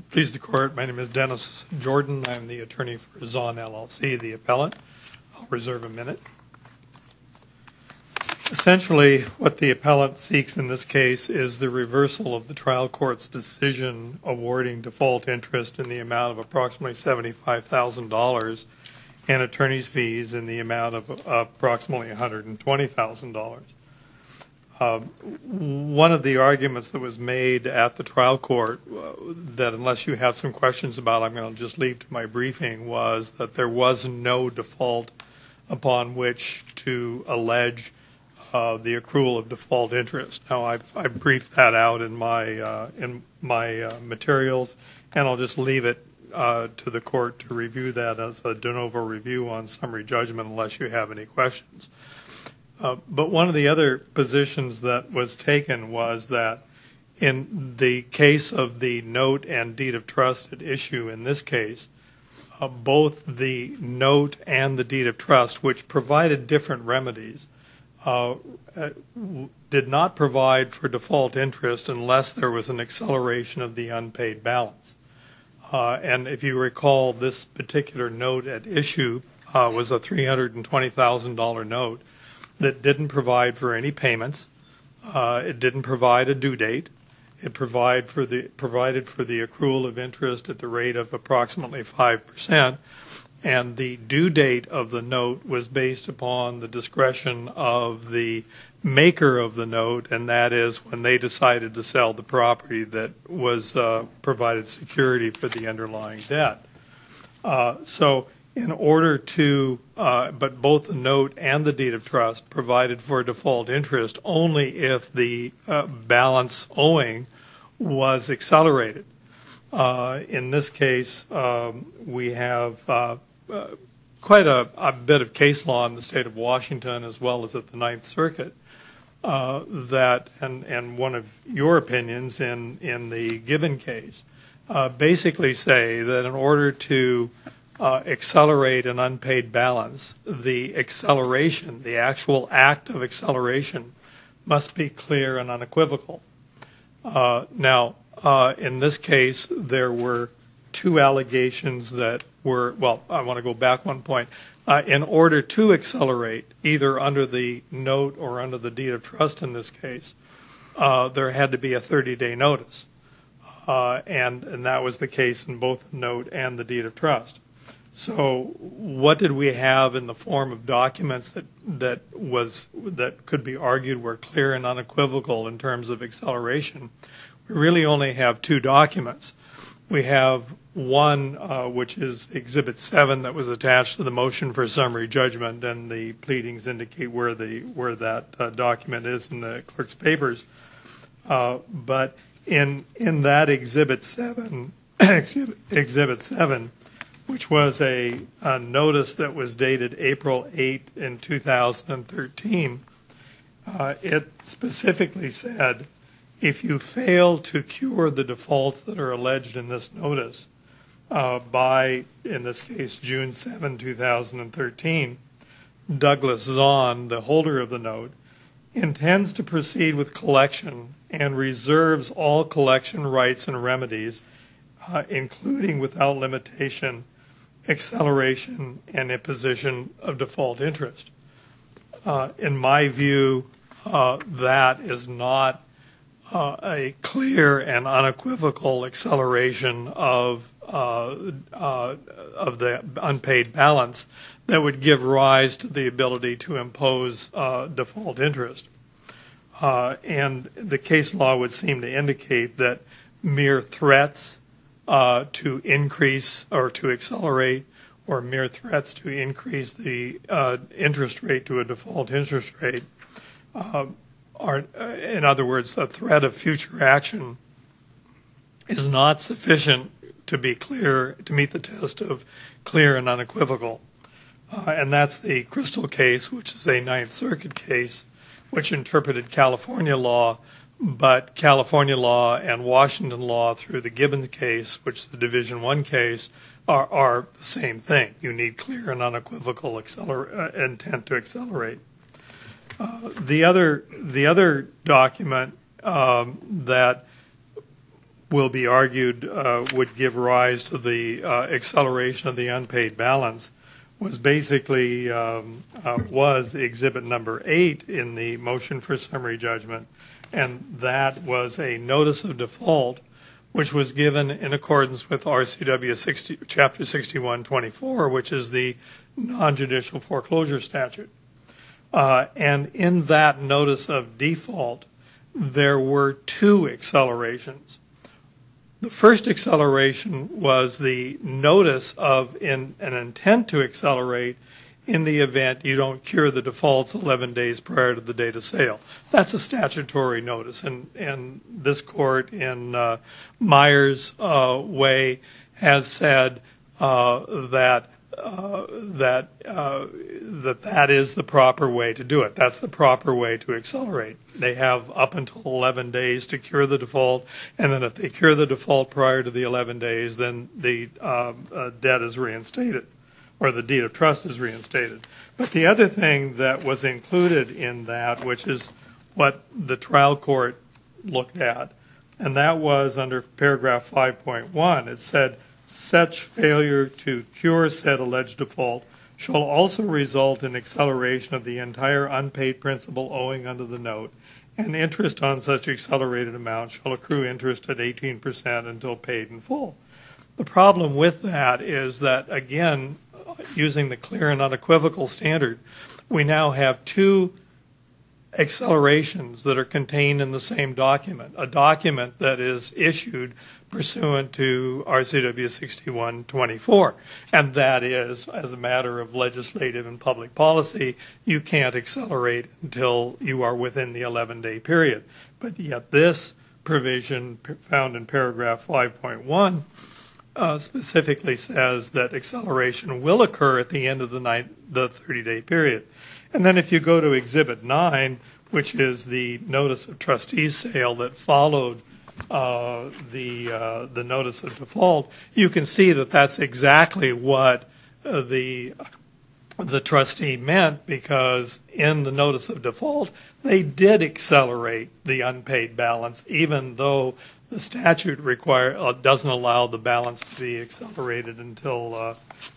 Please the court. My name is Dennis Jordan. I'm the attorney for Zahn LLC, the appellant. I'll reserve a minute. Essentially, what the appellant seeks in this case is the reversal of the trial court's decision awarding default interest in the amount of approximately $75,000 and attorney's fees in the amount of approximately $120,000. One of the arguments that was made at the trial court that, unless you have some questions about, I'm going to just leave to my briefing, was that there was no default upon which to allege the accrual of default interest. Now, I've briefed that out in my materials, and I'll just leave it to the court to review that as a de novo review on summary judgment, unless you have any questions. But one of the other positions that was taken was that in the case of the note and deed of trust at issue in this case, both the note and the deed of trust, which provided different remedies, did not provide for default interest unless there was an acceleration of the unpaid balance. And if you recall, this particular note at issue was a $320,000 note that didn't provide for any payments. It didn't provide a due date. It provided for the accrual of interest at the rate of approximately 5%. And the due date of the note was based upon the discretion of the maker of the note, and that is when they decided to sell the property that was provided security for the underlying debt. So in order to, but both the note and the deed of trust provided for default interest only if the balance owing was accelerated. In this case, we have quite a bit of case law in the state of Washington as well as at the Ninth Circuit that, and one of your opinions in the Gibbon case, basically say that in order to accelerate an unpaid balance, the acceleration, the actual act of acceleration, must be clear and unequivocal. Now, in this case, there were two allegations that were, well, I want to go back one point. In order to accelerate, either under the note or under the deed of trust in this case, there had to be a 30-day notice. And that was the case in both the note and the deed of trust. So what did we have in the form of documents that could be argued were clear and unequivocal in terms of acceleration? We really only have two documents. We have one, which is Exhibit 7, that was attached to the motion for summary judgment, and the pleadings indicate where that document is in the clerk's papers. But in that Exhibit 7, Exhibit 7, which was a notice that was dated April 8 in 2013, it specifically said, if you fail to cure the defaults that are alleged in this notice by, in this case, June 7, 2013, Douglas Zahn, the holder of the note, intends to proceed with collection and reserves all collection rights and remedies, including without limitation, acceleration and imposition of default interest. In my view, that is not a clear and unequivocal acceleration of the unpaid balance that would give rise to the ability to impose default interest. And the case law would seem to indicate that mere threats to increase or to accelerate, or mere threats to increase the interest rate to a default interest rate are, in other words, the threat of future action is not sufficient to be clear, to meet the test of clear and unequivocal. And that's the Crystal case, which is a Ninth Circuit case, which interpreted California law, but California law and Washington law through the Gibbons case, which is the Division I case, are the same thing. You need clear and unequivocal intent to accelerate. The other document that will be argued would give rise to the acceleration of the unpaid balance was basically was Exhibit number 8 in the motion for summary judgment, and that was a notice of default which was given in accordance with RCW Chapter 6124, which is the non-judicial foreclosure statute. And in that notice of default, there were 2 accelerations. The first acceleration was the notice of an intent to accelerate in the event you don't cure the defaults 11 days prior to the date of sale. That's a statutory notice, and this court in Myers Way has said that is the proper way to do it. That's the proper way to accelerate. They have up until 11 days to cure the default, and then if they cure the default prior to the 11 days, then the debt is reinstated, or the deed of trust is reinstated. But the other thing that was included in that, which is what the trial court looked at, and that was under paragraph 5.1, it said, such failure to cure said alleged default shall also result in acceleration of the entire unpaid principal owing under the note, and interest on such accelerated amount shall accrue interest at 18% until paid in full. The problem with that is that, again, using the clear and unequivocal standard, we now have 2 accelerations that are contained in the same document, a document that is issued pursuant to RCW 6124, and that is, as a matter of legislative and public policy, you can't accelerate until you are within the 11-day period. But yet this provision found in paragraph 5.1 specifically says that acceleration will occur at the end of the 30-day period. And then if you go to Exhibit 9, which is the notice of trustees sale that followed the notice of default, you can see that that's exactly what the trustee meant, because in the notice of default, they did accelerate the unpaid balance, even though the statute doesn't allow the balance to be accelerated until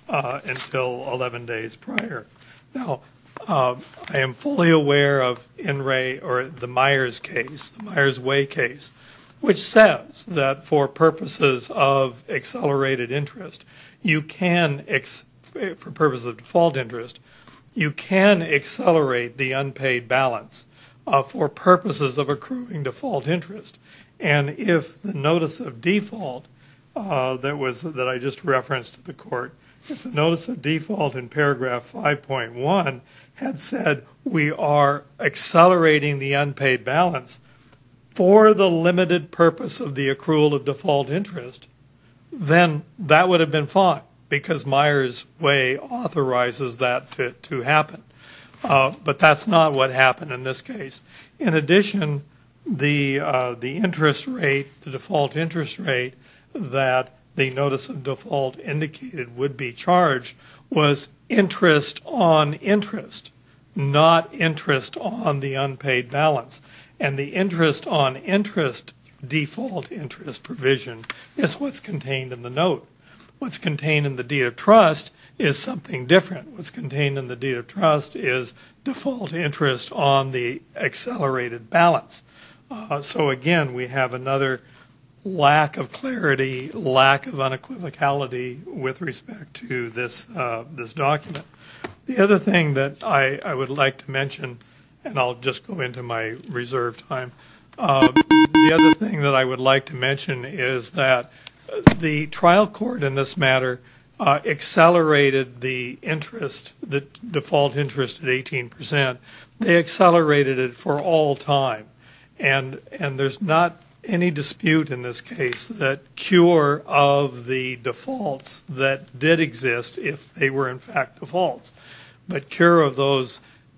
11 days prior. Now, I am fully aware of the Myers case, the Myers Way case, which says that for purposes of accelerated interest, you can, for purposes of default interest, you can accelerate the unpaid balance for purposes of accruing default interest. And if the notice of default that I just referenced to the court, if the notice of default in paragraph 5.1 had said we are accelerating the unpaid balance for the limited purpose of the accrual of default interest, then that would have been fine, because Myers Way authorizes that to happen. But that's not what happened in this case. In addition, the interest rate, the default interest rate that the notice of default indicated would be charged was interest on interest, not interest on the unpaid balance. And the interest on interest default interest provision is what's contained in the note. What's contained in the deed of trust is something different. What's contained in the deed of trust is default interest on the accelerated balance. So again, we have another lack of clarity, lack of unequivocality with respect to this document. The other thing that I would like to mention, and I'll just go into my reserve time, the other thing that I would like to mention is that the trial court in this matter accelerated the interest, the default interest at 18%. They accelerated it for all time. And there's not any dispute in this case that cure of the defaults that did exist, if they were in fact defaults, but cure of those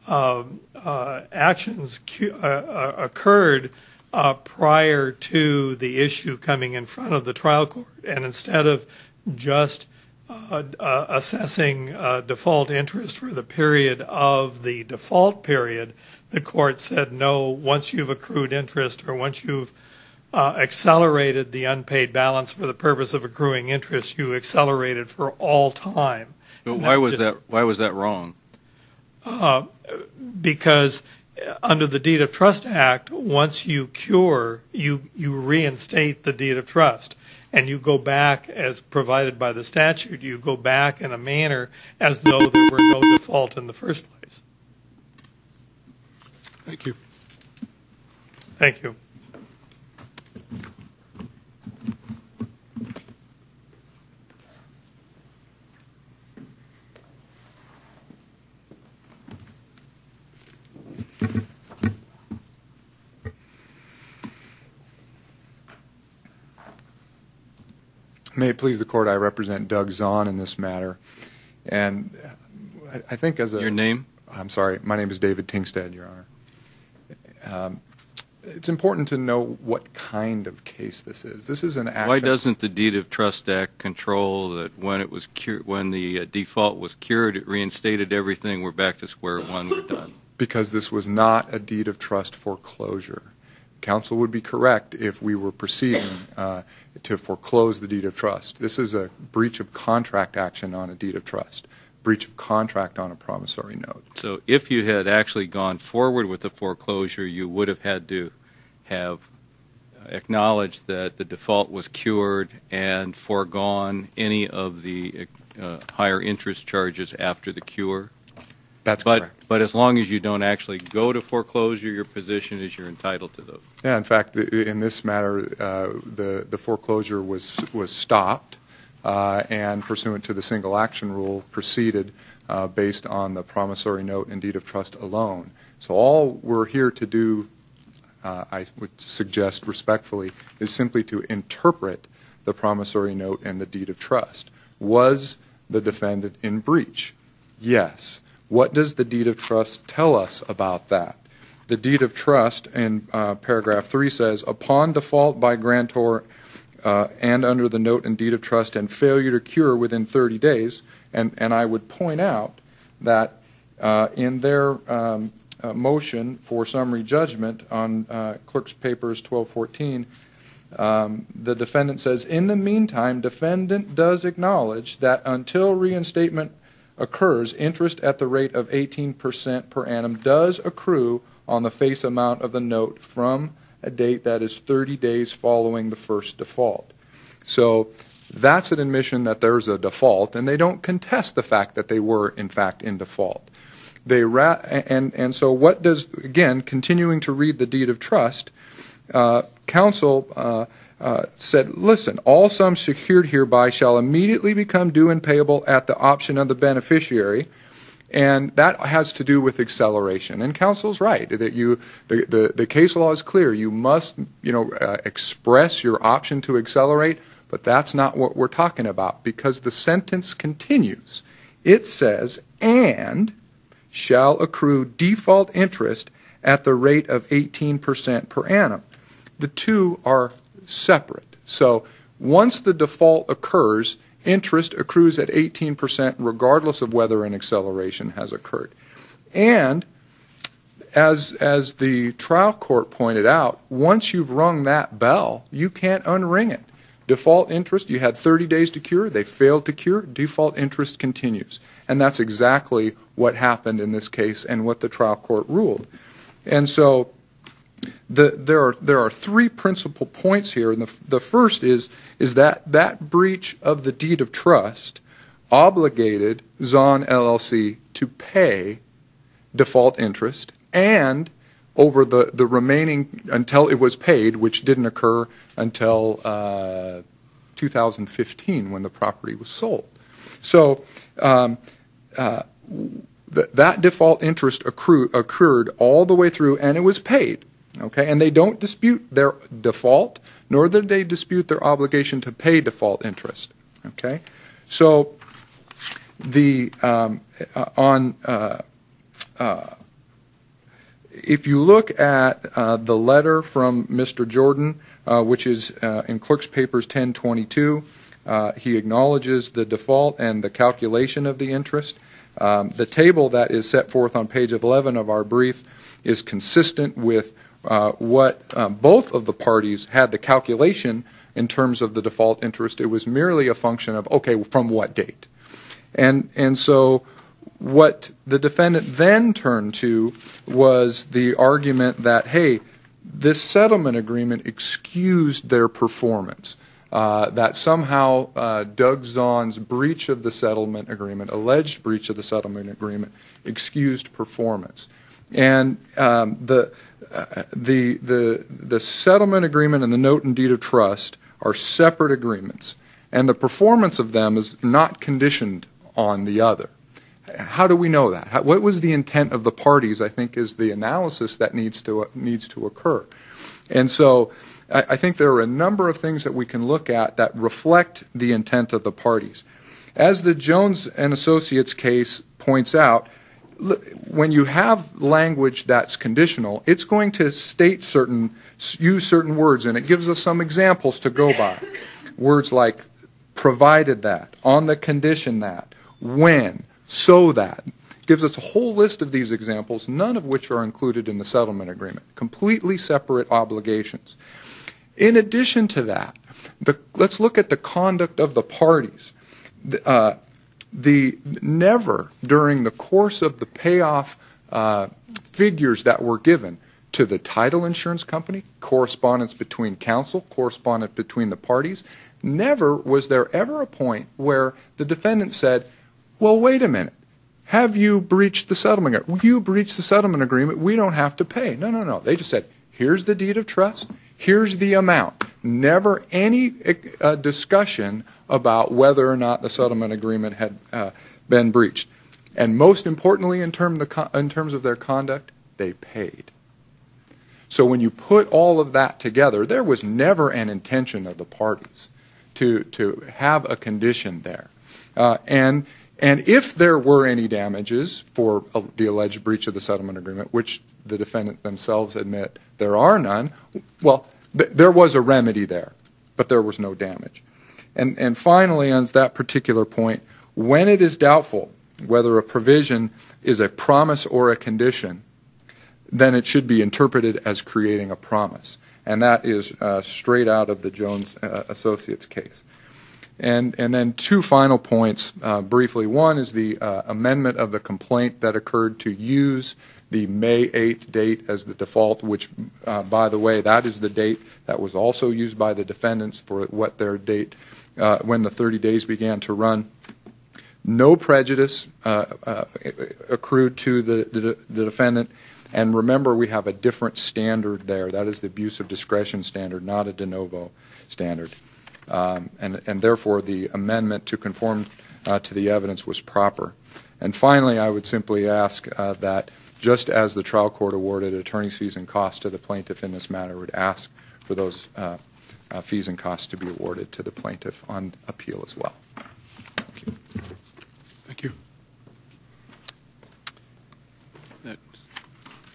actions occurred prior to the issue coming in front of the trial court. And instead of just assessing default interest for the period of the default period, the court said, no, once you've accrued interest, or once you've accelerated the unpaid balance for the purpose of accruing interest, you accelerated for all time. But why was that wrong? Because under the Deed of Trust Act, once you cure, you reinstate the deed of trust. And you go back, as provided by the statute, you go back in a manner as though there were no default in the first place. Thank you. Thank you. May it please the Court, I represent Doug Zahn in this matter. And I think as a... Your name? I'm sorry. My name is David Tingstad, Your Honor. It's important to know what kind of case this is. This is an action... Why doesn't the Deed of Trust Act control that when it was when the default was cured, it reinstated everything, we're back to square one, we're done? Because this was not a deed of trust foreclosure. Counsel would be correct if we were proceeding to foreclose the deed of trust. This is a breach of contract action on a deed of trust, breach of contract on a promissory note. So if you had actually gone forward with the foreclosure, you would have had to have acknowledged that the default was cured and foregone any of the higher interest charges after the cure? That's correct. But as long as you don't actually go to foreclosure, your position is you're entitled to those. Yeah, in fact, in this matter, the foreclosure was stopped and pursuant to the single action rule proceeded based on the promissory note and deed of trust alone. So all we're here to do, I would suggest respectfully, is simply to interpret the promissory note and the deed of trust. Was the defendant in breach? Yes. What does the deed of trust tell us about that? The deed of trust in paragraph 3 says, upon default by grantor and under the note and deed of trust and failure to cure within 30 days, and I would point out that in their motion for summary judgment on Clerk's Papers 1214, the defendant says, in the meantime, defendant does acknowledge that until reinstatement occurs, interest at the rate of 18% per annum does accrue on the face amount of the note from a date that is 30 days following the first default. So that's an admission that there's a default, and they don't contest the fact that they were, in fact, in default. And so what does, again, continuing to read the deed of trust, counsel said, listen, all sums secured hereby shall immediately become due and payable at the option of the beneficiary, and that has to do with acceleration. And counsel's right that the case law is clear. You must express your option to accelerate, but that's not what we're talking about because the sentence continues. It says, and shall accrue default interest at the rate of 18% per annum. The two are separate. So once the default occurs, interest accrues at 18% regardless of whether an acceleration has occurred. And as the trial court pointed out, once you've rung that bell, you can't unring it. Default interest, you had 30 days to cure, they failed to cure, default interest continues. And that's exactly what happened in this case and what the trial court ruled. And so there are three principal points here, and the first is that breach of the deed of trust obligated Zahn LLC to pay default interest and over the remaining until it was paid, which didn't occur until 2015 when the property was sold. So that default interest occurred all the way through, and it was paid. Okay, and they don't dispute their default, nor did they dispute their obligation to pay default interest. Okay, so the if you look at the letter from Mr. Jordan, which is in Clerk's Papers 1022, he acknowledges the default and the calculation of the interest. The table that is set forth on page 11 of our brief is consistent with what both of the parties had the calculation in terms of the default interest. It was merely a function of, okay, from what date? And so what the defendant then turned to was the argument that, hey, this settlement agreement excused their performance, that somehow Doug Zahn's breach of the settlement agreement, alleged breach of the settlement agreement, excused performance. And the settlement agreement and the note and deed of trust are separate agreements, and the performance of them is not conditioned on the other. How do we know that? What was the intent of the parties, I think, is the analysis that needs to occur. And so I think there are a number of things that we can look at that reflect the intent of the parties. As the Jones and Associates case points out, when you have language that's conditional, it's going to use certain words, and it gives us some examples to go by. Words like provided that, on the condition that, when, so that. Gives us a whole list of these examples, none of which are included in the settlement agreement. Completely separate obligations. In addition to that, let's look at the conduct of the parties. Never during the course of the payoff figures that were given to the title insurance company, correspondence between counsel, correspondence between the parties, never was there ever a point where the defendant said, well, wait a minute, have you breached the settlement agreement? You breached the settlement agreement, we don't have to pay. No, no, no. They just said, here's the deed of trust, here's the amount. Never any discussion about whether or not the settlement agreement had been breached. And most importantly, in terms of their conduct, they paid. So when you put all of that together, there was never an intention of the parties to have a condition there. And if there were any damages for the alleged breach of the settlement agreement, which the defendant themselves admit there are none, well, there was a remedy there, but there was no damage. And finally, on that particular point, when it is doubtful whether a provision is a promise or a condition, then it should be interpreted as creating a promise. And that is straight out of the Jones Associates case. And then two final points briefly. One is the amendment of the complaint that occurred to use the May 8th date as the default, which, by the way, that is the date that was also used by the defendants for what their date, when the 30 days began to run. No prejudice accrued to the defendant. And remember, we have a different standard there. That is the abuse of discretion standard, not a de novo standard. And therefore, the amendment to conform to the evidence was proper. And finally, I would simply ask that just as the trial court awarded attorney's fees and costs to the plaintiff in this matter, would ask for those fees and costs to be awarded to the plaintiff on appeal as well. Thank you.